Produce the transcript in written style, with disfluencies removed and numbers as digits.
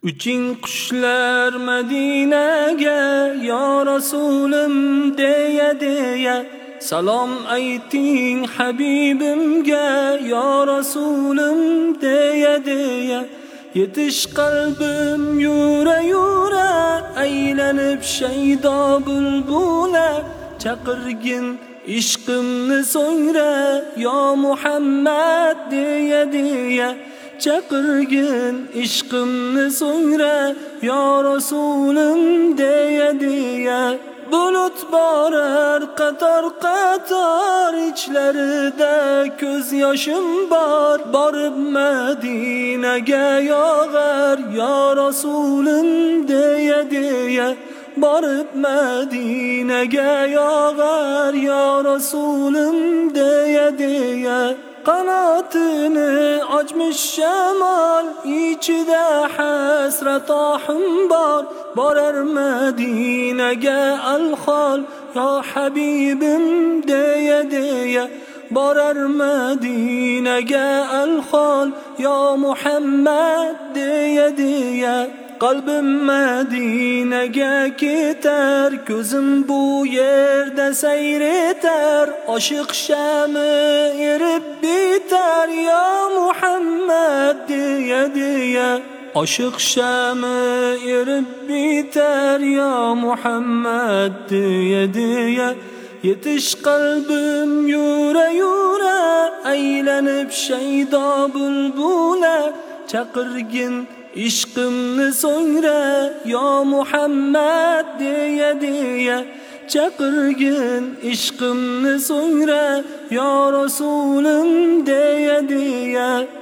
Uching qushlar Madinaga, ya Rasulim deya salom ayting Habibimga, ya Rasulim deya yetish qalbim yura aylanib shaydo bulbula, chaqirgin ishqimni so'ngra, ya Muhammad deya chaqirgin ishqimni so'ngra, ya Rasulim deya bulut borar qator ichlarida ko'z yoshim bor, borib Madinaga yog'ar, ya Rasulim deya borib Madinaga yog'ar, ya Rasulim deya qanotini ochmish shamol, ichida hasrat ohim bor, borar Madinaga alhol, ya Habibim deya borar Madinaga alhol, ya Muhammad deya qalbim Madinaga ketar, ko'zim bu yerda sayr etar, oshiq shami erib bitar, ya Muhammad deya oshiq shami erib bitar, ya Muhammad deya yetish qalbim yura aylanib shaydo bulbula, chaqirgin ishqimni so'ngra, ya Muhammad deya chaqirgin ishqimni so'ngra, ya Rasulim deya